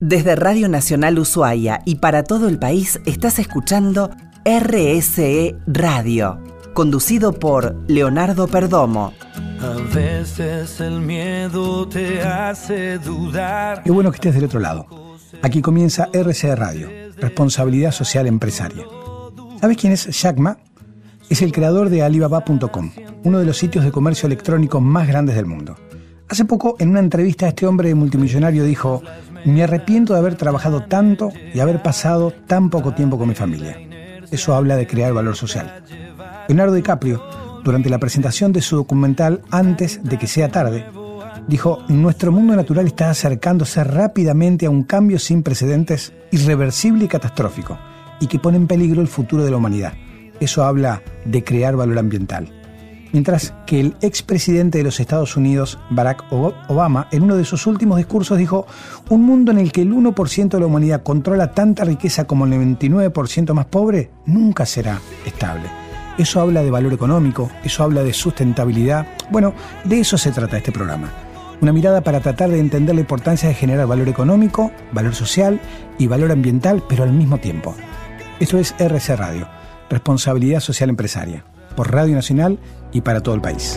Desde Radio Nacional Ushuaia y para todo el país estás escuchando RSE Radio, conducido por Leonardo Perdomo. A veces el miedo te hace dudar. Qué bueno que estés del otro lado. Aquí comienza RSE Radio, Responsabilidad Social Empresaria. ¿Sabes quién es Jack Ma? Es el creador de Alibaba.com, uno de los sitios de comercio electrónico más grandes del mundo. Hace poco, en una entrevista, este hombre multimillonario dijo: me arrepiento de haber trabajado tanto y haber pasado tan poco tiempo con mi familia. Eso habla de crear valor social. Leonardo DiCaprio, durante la presentación de su documental Antes de que sea tarde, dijo: nuestro mundo natural está acercándose rápidamente a un cambio sin precedentes, irreversible y catastrófico, y que pone en peligro el futuro de la humanidad. Eso habla de crear valor ambiental. Mientras que el expresidente de los Estados Unidos, Barack Obama, en uno de sus últimos discursos dijo: un mundo en el que el 1% de la humanidad controla tanta riqueza como el 99% más pobre, nunca será estable. Eso habla de valor económico, eso habla de sustentabilidad. Bueno, de eso se trata este programa. Una mirada para tratar de entender la importancia de generar valor económico, valor social y valor ambiental, pero al mismo tiempo. Esto es RSE Radio, Responsabilidad Social Empresaria, por Radio Nacional y para todo el país.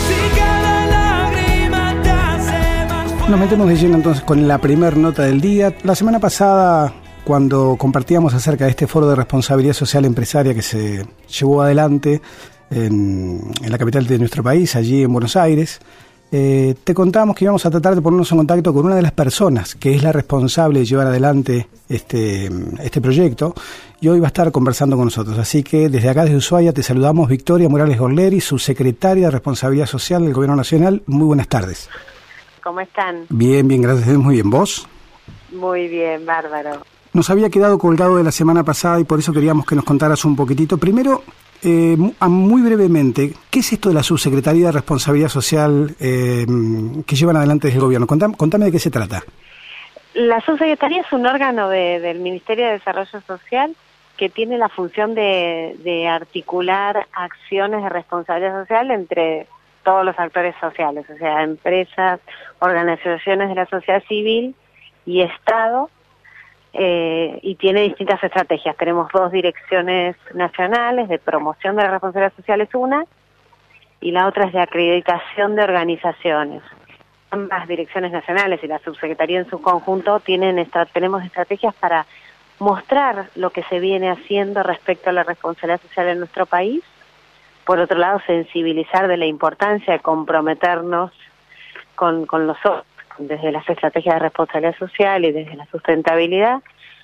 Nos metemos de lleno entonces con la primera nota del día. La semana pasada, cuando compartíamos acerca de este foro de responsabilidad social empresaria que se llevó adelante en la capital de nuestro país, allí en Buenos Aires, te contábamos que íbamos a tratar de ponernos en contacto con una de las personas que es la responsable de llevar adelante este proyecto, y hoy va a estar conversando con nosotros. Así que desde acá, desde Ushuaia, te saludamos Victoria Morales Gorleri, subsecretaria de Responsabilidad Social del Gobierno Nacional. Muy buenas tardes. ¿Cómo están? Bien, gracias. Muy bien. ¿Vos? Muy bien, bárbaro. Nos había quedado colgado de la semana pasada y por eso queríamos que nos contaras un poquitito. Primero, muy brevemente, ¿qué es esto de la Subsecretaría de Responsabilidad Social que llevan adelante desde el Gobierno? Contame de qué se trata. La Subsecretaría es un órgano del Ministerio de Desarrollo Social que tiene la función de articular acciones de responsabilidad social entre todos los actores sociales, o sea, empresas, organizaciones de la sociedad civil y Estado, y tiene distintas estrategias. Tenemos 2 direcciones nacionales de promoción de la responsabilidad social, es una, y la otra es de acreditación de organizaciones. Ambas direcciones nacionales y la subsecretaría en su conjunto tenemos estrategias para mostrar lo que se viene haciendo respecto a la responsabilidad social en nuestro país. Por otro lado, sensibilizar de la importancia de comprometernos con los otros, desde las estrategias de responsabilidad social y desde la sustentabilidad,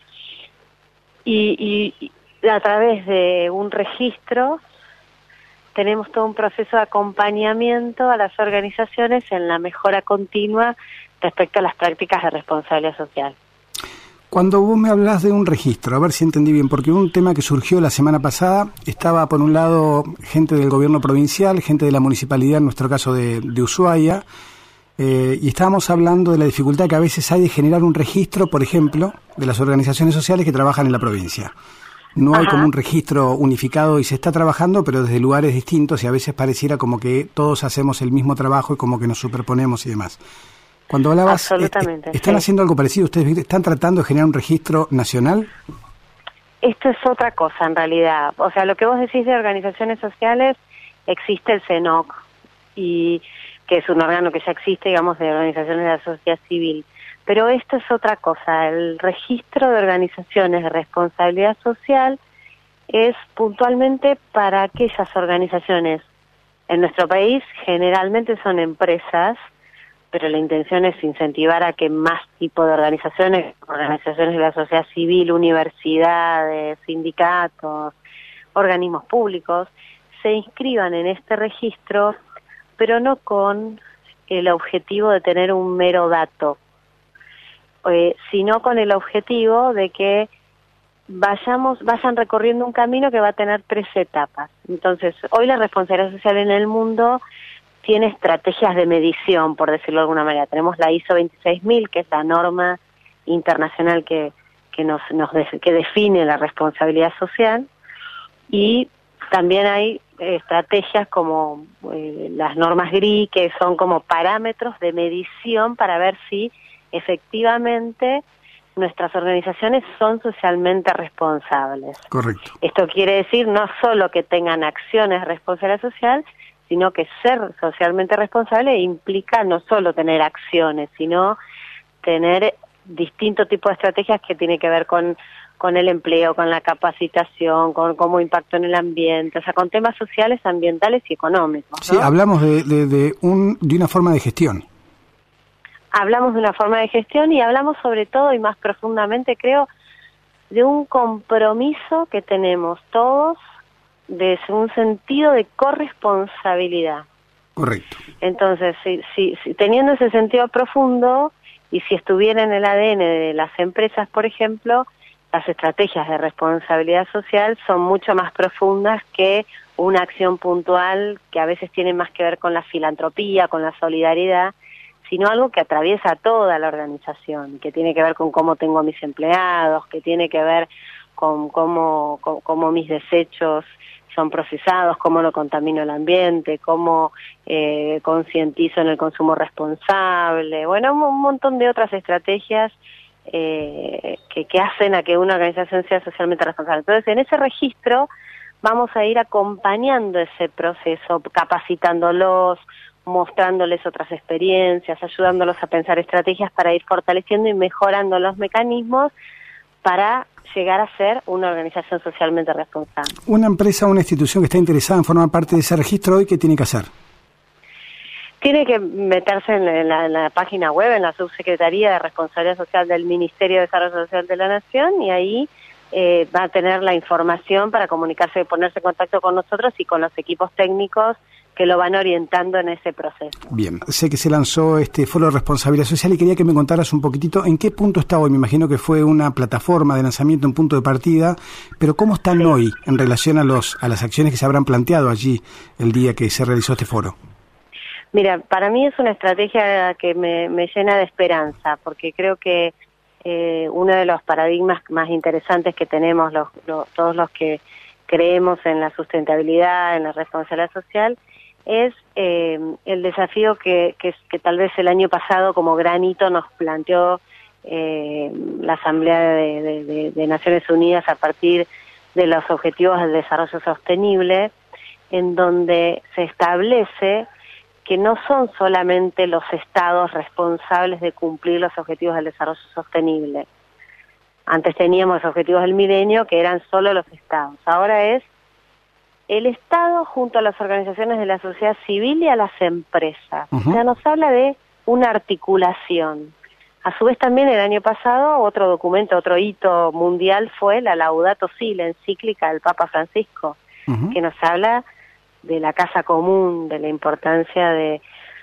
y a través de un registro tenemos todo un proceso de acompañamiento a las organizaciones en la mejora continua respecto a las prácticas de responsabilidad social. Cuando vos me hablás de un registro, a ver si entendí bien, porque un tema que surgió la semana pasada, estaba por un lado gente del gobierno provincial, gente de la municipalidad, en nuestro caso de Ushuaia, y estábamos hablando de la dificultad que a veces hay de generar un registro, por ejemplo, de las organizaciones sociales que trabajan en la provincia. No hay como un registro unificado y se está trabajando, pero desde lugares distintos, y a veces pareciera como que todos hacemos el mismo trabajo y como que nos superponemos y demás. Cuando hablabas, ¿están haciendo algo parecido? ¿Ustedes están tratando de generar un registro nacional? Esto es otra cosa en realidad. O sea, lo que vos decís de organizaciones sociales, existe el CENOC, y que es un órgano que ya existe, digamos, de organizaciones de la sociedad civil. Pero esto es otra cosa. El registro de organizaciones de responsabilidad social es puntualmente para aquellas organizaciones. En nuestro país generalmente son empresas, pero la intención es incentivar a que más tipo de organizaciones de la sociedad civil, universidades, sindicatos, organismos públicos, se inscriban en este registro, pero no con el objetivo de tener un mero dato, sino con el objetivo de que vayan recorriendo un camino que va a tener 3 etapas. Entonces, hoy la responsabilidad social en el mundo tiene estrategias de medición, por decirlo de alguna manera. Tenemos la ISO 26000, que es la norma internacional que define la responsabilidad social, y también hay estrategias como las normas GRI, que son como parámetros de medición para ver si efectivamente nuestras organizaciones son socialmente responsables. Correcto. Esto quiere decir no solo que tengan acciones de responsabilidad social, sino que ser socialmente responsable implica no solo tener acciones, sino tener distintos tipos de estrategias que tienen que ver con el empleo, con la capacitación, con cómo impacto en el ambiente, o sea, con temas sociales, ambientales y económicos, ¿no? Sí, hablamos de una forma de gestión. Hablamos de una forma de gestión y hablamos sobre todo y más profundamente, creo, de un compromiso que tenemos todos, de un sentido de corresponsabilidad. Correcto. Entonces, si teniendo ese sentido profundo y si estuviera en el ADN de las empresas, por ejemplo, las estrategias de responsabilidad social son mucho más profundas que una acción puntual que a veces tiene más que ver con la filantropía, con la solidaridad, sino algo que atraviesa toda la organización, que tiene que ver con cómo tengo a mis empleados, que tiene que ver con cómo mis desechos son procesados, cómo no contamino el ambiente, cómo concientizo en el consumo responsable, bueno, un montón de otras estrategias que hacen a que una organización sea socialmente responsable. Entonces, en ese registro vamos a ir acompañando ese proceso, capacitándolos, mostrándoles otras experiencias, ayudándolos a pensar estrategias para ir fortaleciendo y mejorando los mecanismos para llegar a ser una organización socialmente responsable. Una empresa o una institución que está interesada en formar parte de ese registro hoy, ¿qué tiene que hacer? Tiene que meterse en la página web, en la Subsecretaría de Responsabilidad Social del Ministerio de Desarrollo Social de la Nación, y ahí va a tener la información para comunicarse y ponerse en contacto con nosotros y con los equipos técnicos que lo van orientando en ese proceso. Bien, sé que se lanzó este foro de responsabilidad social y quería que me contaras un poquitito en qué punto está hoy. Me imagino que fue una plataforma de lanzamiento, un punto de partida, pero ¿cómo están hoy en relación a las acciones que se habrán planteado allí el día que se realizó este foro? Mira, para mí es una estrategia que me llena de esperanza, porque creo que uno de los paradigmas más interesantes que tenemos todos los que creemos en la sustentabilidad, en la responsabilidad social, es el desafío que tal vez el año pasado como gran hito nos planteó la Asamblea de Naciones Unidas a partir de los Objetivos del Desarrollo Sostenible, en donde se establece que no son solamente los estados responsables de cumplir los objetivos del desarrollo sostenible. Antes teníamos los objetivos del milenio, que eran solo los estados. Ahora es el Estado junto a las organizaciones de la sociedad civil y a las empresas. O sea, nos habla de una articulación. A su vez también el año pasado otro documento, otro hito mundial fue la Laudato Si, la encíclica del Papa Francisco, que nos habla de la casa común, de la importancia de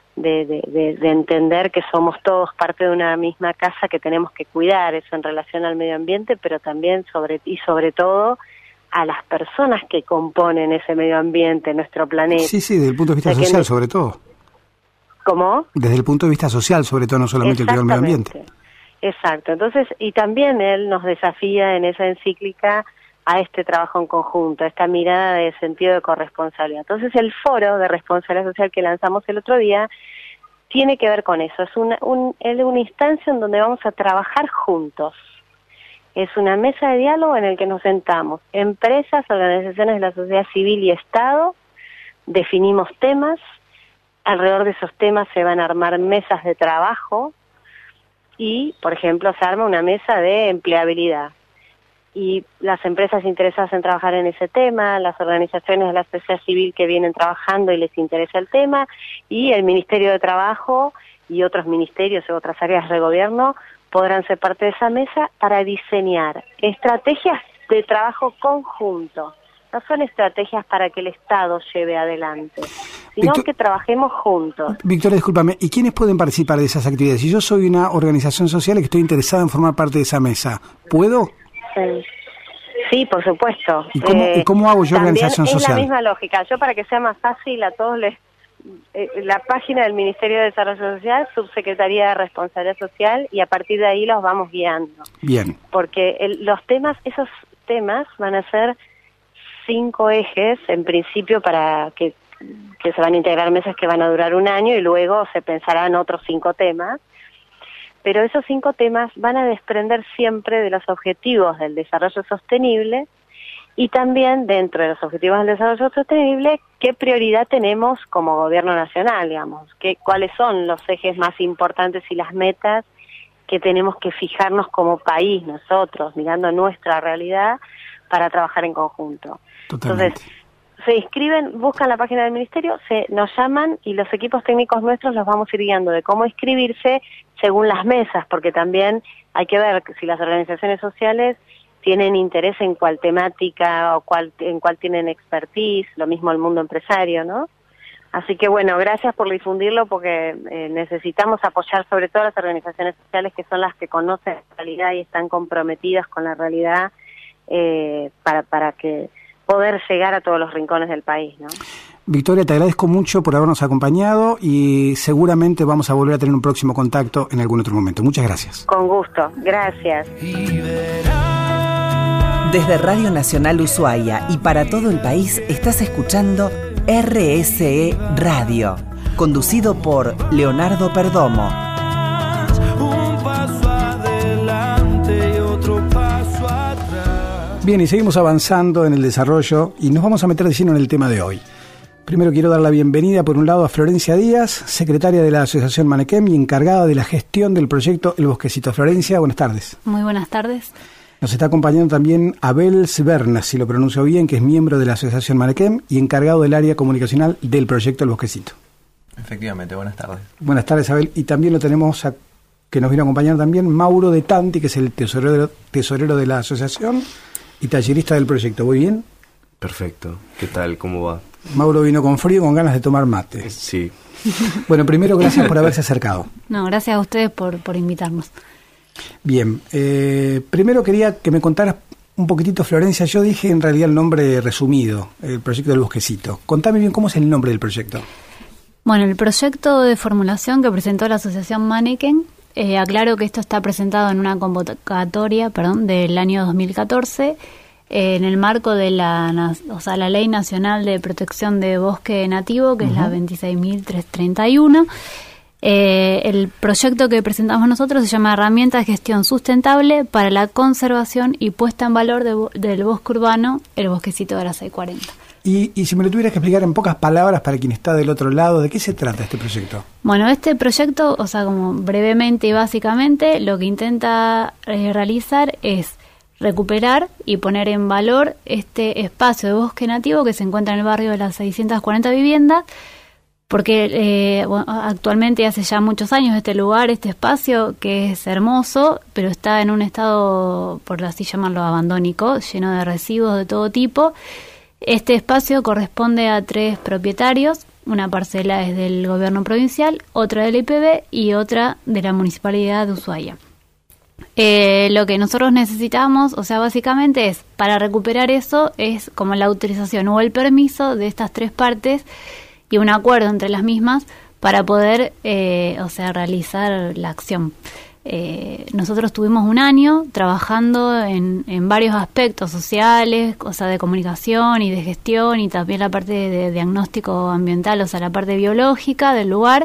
entender que somos todos parte de una misma casa que tenemos que cuidar, eso en relación al medio ambiente, pero también sobre todo a las personas que componen ese medio ambiente, nuestro planeta. Sí, desde el punto de vista social sobre todo. ¿Cómo? Desde el punto de vista social sobre todo, no solamente el cuidado del medio ambiente. Exacto, entonces, y también él nos desafía en esa encíclica a este trabajo en conjunto, a esta mirada de sentido de corresponsabilidad. Entonces el foro de responsabilidad social que lanzamos el otro día tiene que ver con eso, es una instancia en donde vamos a trabajar juntos. Es una mesa de diálogo en el que nos sentamos, empresas, organizaciones de la sociedad civil y Estado, definimos temas, alrededor de esos temas se van a armar mesas de trabajo y, por ejemplo, se arma una mesa de empleabilidad. Y las empresas interesadas en trabajar en ese tema, las organizaciones de la sociedad civil que vienen trabajando y les interesa el tema, y el Ministerio de Trabajo y otros ministerios y otras áreas de gobierno podrán ser parte de esa mesa para diseñar estrategias de trabajo conjunto. No son estrategias para que el Estado lleve adelante, sino que trabajemos juntos. Victoria, discúlpame, ¿y quiénes pueden participar de esas actividades? Si yo soy una organización social y que estoy interesada en formar parte de esa mesa, ¿puedo? Sí, por supuesto. ¿Y cómo hago yo organización social? Es la misma lógica. Yo, para que sea más fácil a todos la página del Ministerio de Desarrollo Social, Subsecretaría de Responsabilidad Social, y a partir de ahí los vamos guiando. Bien. Porque esos temas van a ser 5 ejes, en principio, para que se van a integrar mesas que van a durar un año y luego se pensarán otros 5 temas. pero esos 5 temas van a desprender siempre de los objetivos del desarrollo sostenible y también dentro de los objetivos del desarrollo sostenible, qué prioridad tenemos como gobierno nacional, digamos, cuáles son los ejes más importantes y las metas que tenemos que fijarnos como país nosotros, mirando nuestra realidad, para trabajar en conjunto. Totalmente. Entonces, se inscriben, buscan la página del ministerio, nos llaman y los equipos técnicos nuestros los vamos a ir guiando de cómo inscribirse según las mesas, porque también hay que ver si las organizaciones sociales tienen interés en cuál temática o en cuál tienen expertise, lo mismo el mundo empresario, ¿no? Así que bueno, gracias por difundirlo porque necesitamos apoyar sobre todo a las organizaciones sociales que son las que conocen la realidad y están comprometidas con la realidad para que poder llegar a todos los rincones del país, ¿no? Victoria, te agradezco mucho por habernos acompañado y seguramente vamos a volver a tener un próximo contacto en algún otro momento. Muchas gracias. Con gusto, gracias. Desde Radio Nacional Ushuaia y para todo el país estás escuchando RSE Radio, conducido por Leonardo Perdomo. Un paso adelante y otro paso atrás. Bien, y seguimos avanzando en el desarrollo y nos vamos a meter de lleno en el tema de hoy. Primero quiero dar la bienvenida por un lado a Florencia Díaz, secretaria de la Asociación Manequem y encargada de la gestión del proyecto El Bosquecito. Florencia, buenas tardes. Muy buenas tardes. Nos está acompañando también Abel Sbernas, si lo pronuncio bien, que es miembro de la Asociación Manequem y encargado del área comunicacional del proyecto El Bosquecito. Efectivamente, buenas tardes. Buenas tardes, Abel. Y también lo tenemos que nos viene a acompañar también Mauro de Tanti, que es el tesorero de la asociación y tallerista del proyecto. ¿Muy bien? Perfecto. ¿Qué tal? ¿Cómo va? Mauro vino con frío y con ganas de tomar mate. Sí. Bueno, primero gracias por haberse acercado. No, gracias a ustedes por invitarnos. Bien, primero quería que me contaras un poquitito, Florencia. Yo dije en realidad el nombre resumido, el proyecto del Bosquecito. Contame bien cómo es el nombre del proyecto. Bueno, el proyecto de formulación que presentó la Asociación Manequem, aclaro que esto está presentado en una convocatoria, del año 2014, en el marco de la Ley Nacional de Protección de Bosque Nativo, que es la 26.331. El proyecto que presentamos nosotros se llama Herramienta de Gestión Sustentable para la Conservación y Puesta en Valor del Bosque Urbano, el Bosquecito de la 640. Y si me lo tuvieras que explicar en pocas palabras para quien está del otro lado, ¿de qué se trata este proyecto? Bueno, este proyecto, como brevemente y básicamente, lo que intenta realizar es recuperar y poner en valor este espacio de bosque nativo que se encuentra en el barrio de las 640 viviendas, porque actualmente hace ya muchos años este lugar, este espacio que es hermoso, pero está en un estado, por así llamarlo, abandónico, lleno de residuos de todo tipo. Este espacio corresponde a 3 propietarios, una parcela es del gobierno provincial, otra del IPB y otra de la Municipalidad de Ushuaia. Lo que nosotros necesitamos, básicamente es, para recuperar eso, es como la autorización o el permiso de estas 3 partes y un acuerdo entre las mismas para poder, realizar la acción. Nosotros tuvimos un año trabajando en varios aspectos sociales, de comunicación y de gestión y también la parte de diagnóstico ambiental, la parte biológica del lugar.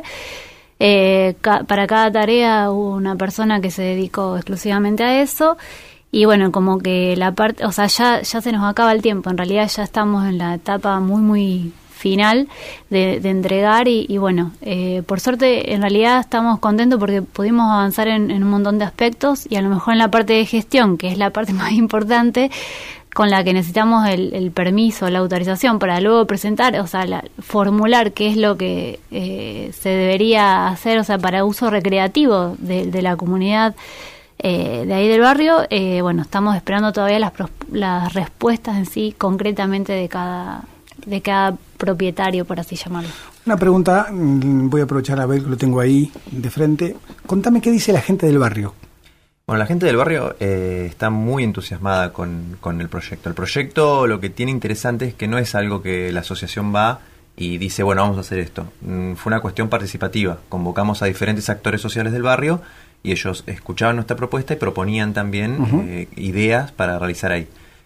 Para cada tarea hubo una persona que se dedicó exclusivamente a eso. Y bueno, como que la parte, ya se nos acaba el tiempo, en realidad ya estamos en la etapa muy, muy final de entregar y bueno, por suerte en realidad estamos contentos porque pudimos avanzar en un montón de aspectos y a lo mejor en la parte de gestión, que es la parte más importante, con la que necesitamos el permiso, la autorización para luego presentar, formular qué es lo que se debería hacer, para uso recreativo de la comunidad de ahí del barrio. Bueno, estamos esperando todavía las respuestas en sí, concretamente de cada propietario, por así llamarlo. Una pregunta, voy a aprovechar a ver que lo tengo ahí de frente. Contame qué dice la gente del barrio. Bueno, la gente del barrio está muy entusiasmada con el proyecto. El proyecto lo que tiene interesante es que no es algo que la asociación va y dice, bueno, vamos a hacer esto. Fue una cuestión participativa. Convocamos a diferentes actores sociales del barrio y ellos escuchaban nuestra propuesta y proponían también ideas para realizar ahí.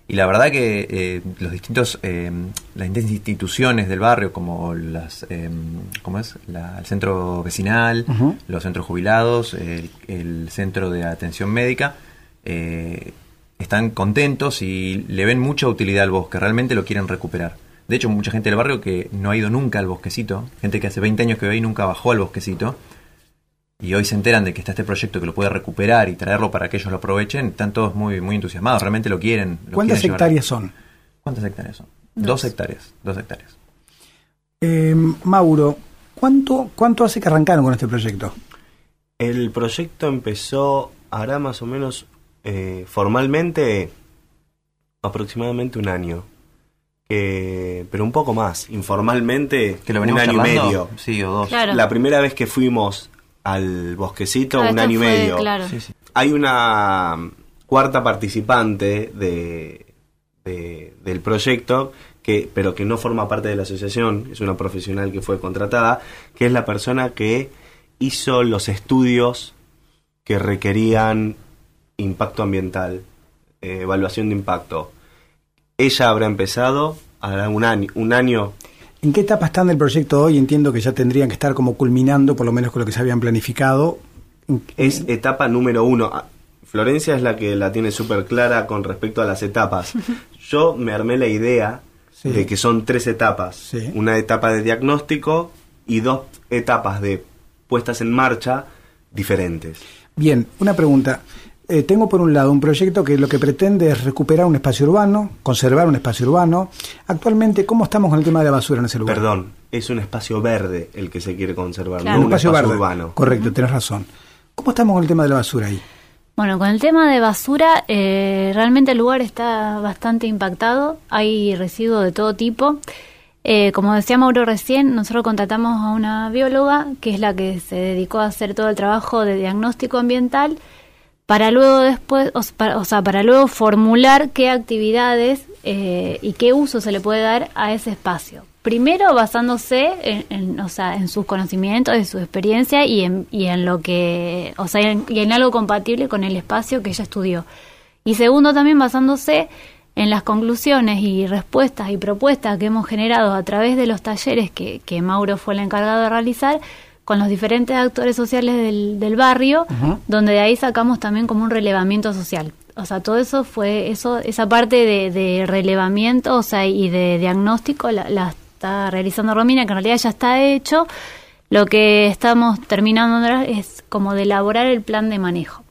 Y la verdad que los distintos, las distintas instituciones del barrio, como las, ¿cómo es? El centro vecinal, Uh-huh. los centros jubilados, el centro de atención médica, están contentos y le ven mucha utilidad al bosque, realmente lo quieren recuperar. De hecho, mucha gente del barrio que no ha ido nunca al bosquecito, gente que hace 20 años que ve y nunca bajó al bosquecito, y hoy se enteran de que está este proyecto que lo puede recuperar y traerlo para que ellos lo aprovechen, están todos muy, muy entusiasmados, realmente lo quieren. ¿Cuántas hectáreas son? ¿Cuántas hectáreas son? 2. 2 hectáreas. 2 hectáreas. Mauro, ¿cuánto hace que arrancaron con este proyecto? El proyecto empezó, hará más o menos formalmente aproximadamente un año. Pero un poco más, informalmente ¿Que lo un venimos año y charlando? medio. Sí, o 2. Claro. La primera vez que fuimos al bosquecito, Claro, un esto año y fue, medio. claro. Sí, sí. Hay una cuarta participante del proyecto, pero que no forma parte de la asociación, es una profesional que fue contratada, que es la persona que hizo los estudios que requerían impacto ambiental, evaluación de impacto. Ella habrá empezado, hará un año. ¿En qué etapa están del proyecto hoy? Entiendo que ya tendrían que estar como culminando, por lo menos con lo que se habían planificado. Es etapa número 1. Florencia es la que la tiene súper clara con respecto a las etapas. Yo me armé la idea Sí. de que son 3 etapas. Sí. Una etapa de diagnóstico y 2 etapas de puestas en marcha diferentes. Bien, una pregunta. Tengo por un lado un proyecto que lo que pretende es recuperar un espacio urbano, conservar un espacio urbano. Actualmente, ¿cómo estamos con el tema de la basura en ese lugar? Perdón, es un espacio verde el que se quiere conservar, Claro. no Un un espacio espacio verde. urbano. Correcto, tenés razón. ¿Cómo estamos con el tema de la basura ahí? Bueno, con el tema de basura, realmente el lugar está bastante impactado. Hay residuos de todo tipo. Como decía Mauro recién, nosotros contratamos a una bióloga, que es la que se dedicó a hacer todo el trabajo de diagnóstico ambiental, para luego después, para luego formular qué actividades y qué uso se le puede dar a ese espacio. Primero basándose en sus conocimientos, en su experiencia y en lo que, y en algo compatible con el espacio que ella estudió. Y segundo también basándose en las conclusiones y respuestas y propuestas que hemos generado a través de los talleres que Mauro fue el encargado de realizar con los diferentes actores sociales del barrio, Uh-huh. donde de ahí sacamos también como un relevamiento social. O sea, todo eso fue, esa parte de relevamiento, y de diagnóstico la está realizando Romina, que en realidad ya está hecho. Lo que estamos terminando ahora es como de elaborar el plan de manejo.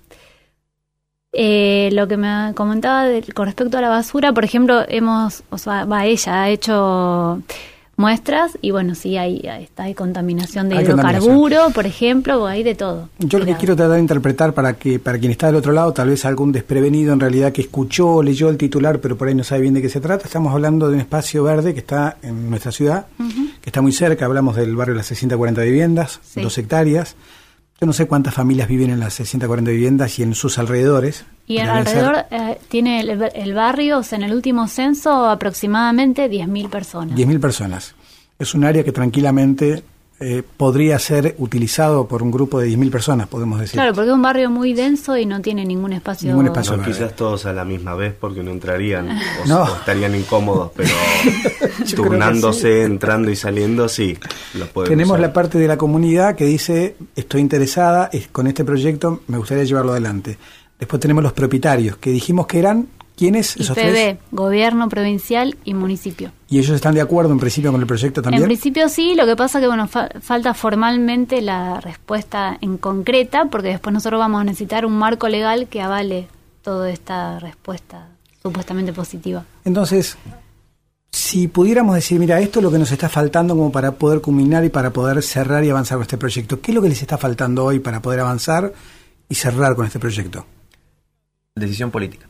Lo que me comentaba con respecto a la basura, por ejemplo, ella ha hecho muestras y bueno, sí, hay contaminación de Hay hidrocarburo, por ejemplo, o hay de todo. Yo lo que quiero tratar de interpretar para quien está del otro lado, tal vez algún desprevenido en realidad que escuchó, leyó el titular, pero por ahí no sabe bien de qué se trata. Estamos hablando de un espacio verde que está en nuestra ciudad, Uh-huh. que está muy cerca. Hablamos del barrio de las 640 viviendas, Sí. 2 hectáreas. Yo no sé cuántas familias viven en las 640 viviendas y en sus alrededores. Y Deben alrededor ser tiene el barrio, en el último censo, aproximadamente 10.000 personas. 10.000 personas. Es un área que tranquilamente podría ser utilizado por un grupo de 10.000 personas, podemos decir. Claro, porque es un barrio muy denso y no tiene ningún espacio. Ningún espacio. No, verde. quizás todos a la misma vez porque no entrarían o, No. o estarían incómodos, pero Yo turnándose, creo que sí. entrando y saliendo, sí, los podemos Tenemos usar. la parte de la comunidad que dice, estoy interesada con este proyecto, me gustaría llevarlo adelante. Después tenemos los propietarios, que dijimos que eran, ¿quiénes? Esos IPB, tres. gobierno provincial y municipio. ¿Y ellos están de acuerdo en principio con el proyecto también? En principio sí, lo que pasa que falta formalmente la respuesta en concreta, porque después nosotros vamos a necesitar un marco legal que avale toda esta respuesta supuestamente positiva. Entonces, si pudiéramos decir, mira, esto es lo que nos está faltando como para poder culminar y para poder cerrar y avanzar con este proyecto, ¿qué es lo que les está faltando hoy para poder avanzar y cerrar con este proyecto? Decisión política.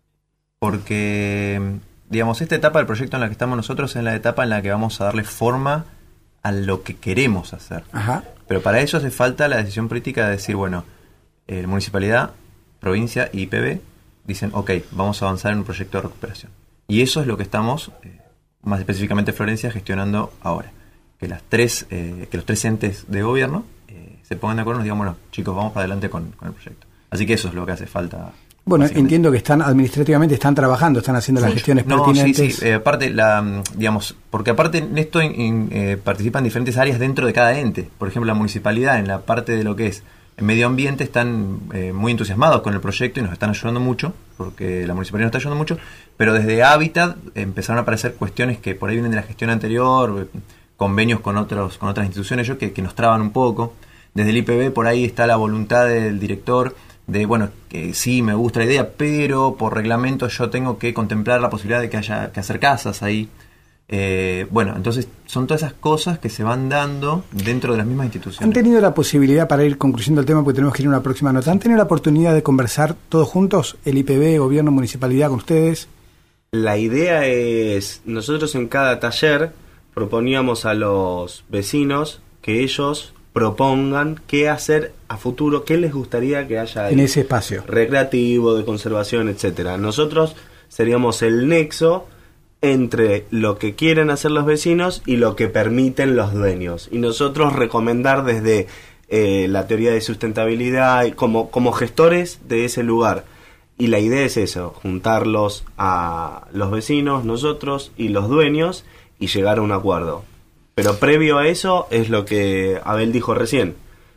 Porque, digamos, esta etapa del proyecto en la que estamos nosotros es la etapa en la que vamos a darle forma a lo que queremos hacer. Ajá. Pero para eso hace falta la decisión política de decir, bueno, municipalidad, provincia y IPB dicen, ok, vamos a avanzar en un proyecto de recuperación. Y eso es lo que estamos, más específicamente Florencia, gestionando ahora. Que los tres entes de gobierno se pongan de acuerdo y nos digan, bueno, chicos, vamos para adelante con el proyecto. Así que eso es lo que hace falta. Bueno, básicamente. entiendo que administrativamente están trabajando, están haciendo las gestiones pertinentes. Sí. Aparte, digamos, porque aparte en esto participan diferentes áreas dentro de cada ente. Por ejemplo, la municipalidad, en la parte de lo que es el medio ambiente, están muy entusiasmados con el proyecto y nos están ayudando mucho, porque la municipalidad nos está ayudando mucho, pero desde Hábitat empezaron a aparecer cuestiones que por ahí vienen de la gestión anterior, convenios con otras instituciones que nos traban un poco. Desde el IPB por ahí está la voluntad del director de, bueno, que sí, me gusta la idea, pero por reglamento yo tengo que contemplar la posibilidad de que haya que hacer casas ahí. Bueno, entonces son todas esas cosas que se van dando dentro de las mismas instituciones. ¿Han tenido la posibilidad, para ir concluyendo el tema, porque tenemos que ir a una próxima nota, han tenido la oportunidad de conversar todos juntos, el IPB, gobierno, municipalidad, con ustedes? La idea es, nosotros en cada taller proponíamos a los vecinos que ellos propongan qué hacer a futuro, qué les gustaría que haya ahí, en ese espacio recreativo, de conservación, etcétera. Nosotros seríamos el nexo entre lo que quieren hacer los vecinos y lo que permiten los dueños, y nosotros recomendar desde la teoría de sustentabilidad como gestores de ese lugar. Y la idea es eso, juntarlos a los vecinos, nosotros y los dueños, y llegar a un acuerdo. Pero previo a eso es lo que Abel dijo recién.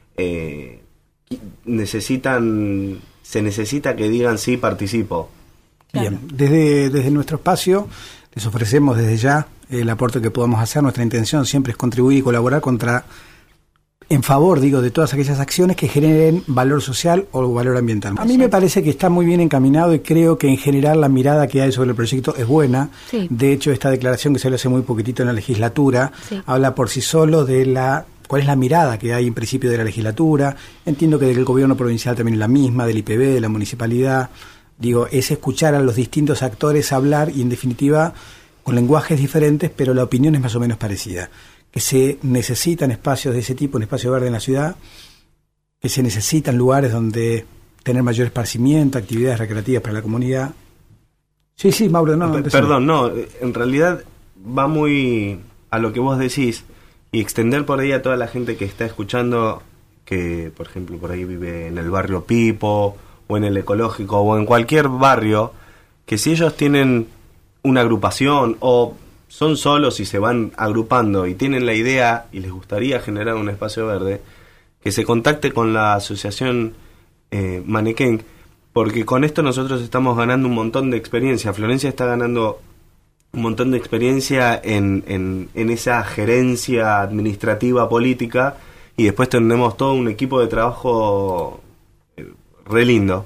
Se necesita que digan sí, participo. Bien, desde nuestro espacio les ofrecemos desde ya el aporte que podamos hacer. Nuestra intención siempre es contribuir y colaborar en favor, de todas aquellas acciones que generen valor social o valor ambiental. A mí me parece que está muy bien encaminado y creo que en general la mirada que hay sobre el proyecto es buena. Sí. De hecho, esta declaración que se le hace muy poquitito en la legislatura, habla por sí solo de cuál es la mirada que hay en principio de la legislatura. Entiendo que del gobierno provincial también es la misma, del IPB, de la municipalidad. Es escuchar a los distintos actores hablar y en definitiva con lenguajes diferentes, pero la opinión es más o menos parecida. Que se necesitan espacios de ese tipo, un espacio verde en la ciudad, que se necesitan lugares donde tener mayor esparcimiento, actividades recreativas para la comunidad. Sí, Mauro, Perdón, en realidad va muy a lo que vos decís, y extender por ahí a toda la gente que está escuchando, que por ejemplo por ahí vive en el barrio Pipo, o en el Ecológico, o en cualquier barrio, que si ellos tienen una agrupación o son solos y se van agrupando y tienen la idea y les gustaría generar un espacio verde, que se contacte con la asociación Manequén, porque con esto nosotros estamos ganando un montón de experiencia. Florencia está ganando un montón de experiencia en esa gerencia administrativa política, y después tendremos todo un equipo de trabajo re lindo.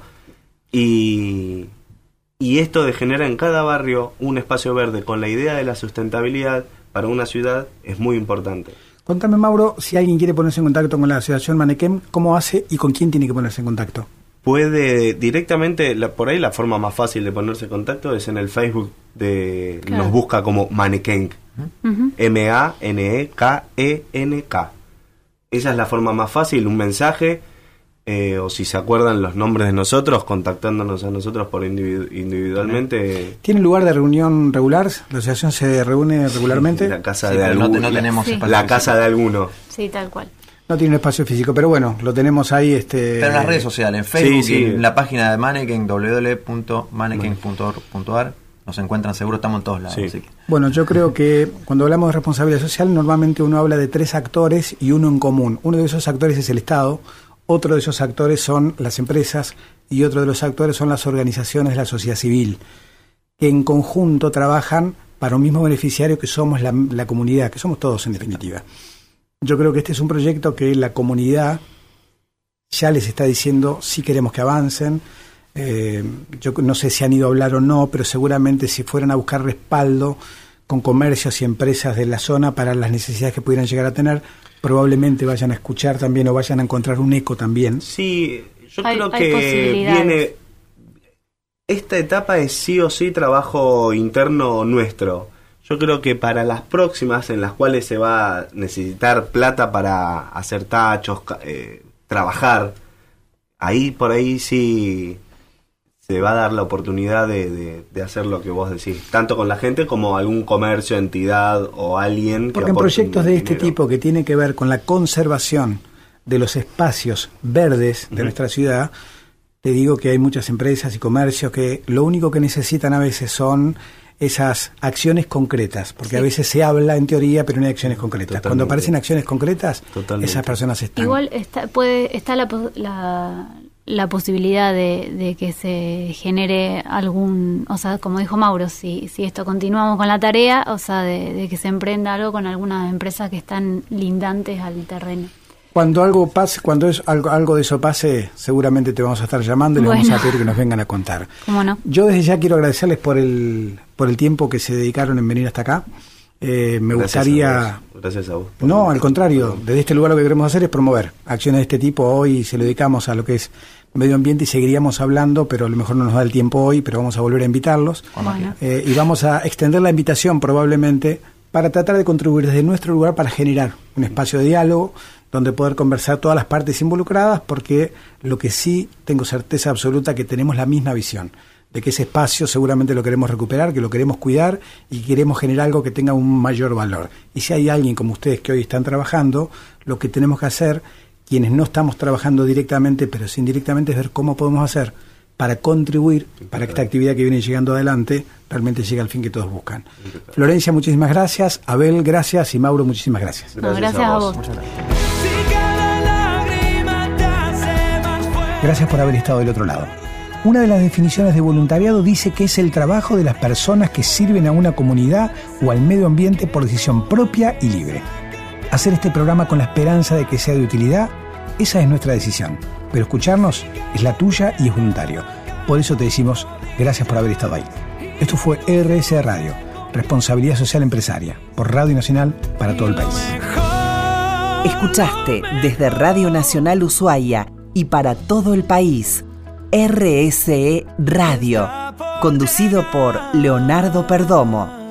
Y esto de generar en cada barrio un espacio verde con la idea de la sustentabilidad para una ciudad es muy importante. Contame, Mauro, si alguien quiere ponerse en contacto con la asociación Manequén, ¿cómo hace y con quién tiene que ponerse en contacto? Puede directamente, por ahí la forma más fácil de ponerse en contacto es en el Facebook nos busca como Manequén, MANEKENK. Esa es la forma más fácil, un mensaje. O si se acuerdan los nombres de nosotros, contactándonos a nosotros por individualmente. ¿Tiene lugar de reunión regular? ¿La asociación se reúne regularmente? La casa de alguno. No tenemos espacio la físico. Casa de alguno. Sí, tal cual. No tiene un espacio físico, pero bueno, lo tenemos ahí. Pero en las redes sociales, en Facebook, sí. y en la página de Manequén, www.manequén.org.ar, nos encuentran seguro, estamos en todos lados. Sí. Así que. Bueno, yo creo que cuando hablamos de responsabilidad social, normalmente uno habla de 3 actores y uno en común. Uno de esos actores es el Estado. Otro de esos actores son las empresas y otro de los actores son las organizaciones de la sociedad civil, que en conjunto trabajan para un mismo beneficiario que somos la comunidad, que somos todos en definitiva. Yo creo que este es un proyecto que la comunidad ya les está diciendo si queremos que avancen. Yo no sé si han ido a hablar o no, pero seguramente si fueran a buscar respaldo con comercios y empresas de la zona para las necesidades que pudieran llegar a tener, probablemente vayan a escuchar también o vayan a encontrar un eco también. Sí, yo creo que viene... Esta etapa es sí o sí trabajo interno nuestro. Yo creo que para las próximas, en las cuales se va a necesitar plata para hacer tachos, trabajar, por ahí sí se va a dar la oportunidad de hacer lo que vos decís, tanto con la gente como algún comercio, entidad o alguien. Porque en proyectos de este tipo que tienen que ver con la conservación de los espacios verdes de nuestra ciudad, te digo que hay muchas empresas y comercios que lo único que necesitan a veces son esas acciones concretas, porque a veces se habla en teoría, pero no hay acciones concretas. Totalmente. Cuando aparecen acciones concretas, esas personas están. Igual está la posibilidad de que se genere algún, o sea, como dijo Mauro, si esto continuamos con la tarea, o sea, de que se emprenda algo con algunas empresas que están lindantes al terreno. Cuando algo pase, cuando algo de eso pase, seguramente te vamos a estar llamando y les vamos a pedir que nos vengan a contar. ¿Cómo no? Yo desde ya quiero agradecerles por el tiempo que se dedicaron en venir hasta acá. Gustaría... Gracias a vos. No, al contrario, desde este lugar lo que queremos hacer es promover acciones de este tipo. Hoy se lo dedicamos a lo que es medio ambiente y seguiríamos hablando, pero a lo mejor no nos da el tiempo hoy, pero vamos a volver a invitarlos. Bueno. Y vamos a extender la invitación probablemente para tratar de contribuir desde nuestro lugar para generar un espacio de diálogo donde poder conversar todas las partes involucradas, porque lo que sí tengo certeza absoluta que tenemos la misma visión, de que ese espacio seguramente lo queremos recuperar, que lo queremos cuidar y queremos generar algo que tenga un mayor valor. Y si hay alguien como ustedes que hoy están trabajando, lo que tenemos que hacer, quienes no estamos trabajando directamente, pero sí indirectamente, es ver cómo podemos hacer para contribuir, para que esta actividad que viene llegando adelante realmente llegue al fin que todos buscan. Florencia, muchísimas gracias. Abel, gracias. Y Mauro, muchísimas gracias. Gracias a vos. Muchas gracias. Gracias por haber estado del otro lado. Una de las definiciones de voluntariado dice que es el trabajo de las personas que sirven a una comunidad o al medio ambiente por decisión propia y libre. Hacer este programa con la esperanza de que sea de utilidad, esa es nuestra decisión. Pero escucharnos es la tuya y es voluntario. Por eso te decimos gracias por haber estado ahí. Esto fue RSE Radio, Responsabilidad Social Empresaria, por Radio Nacional para todo el país. Escuchaste desde Radio Nacional Ushuaia y para todo el país, RSE Radio, conducido por Leonardo Perdomo.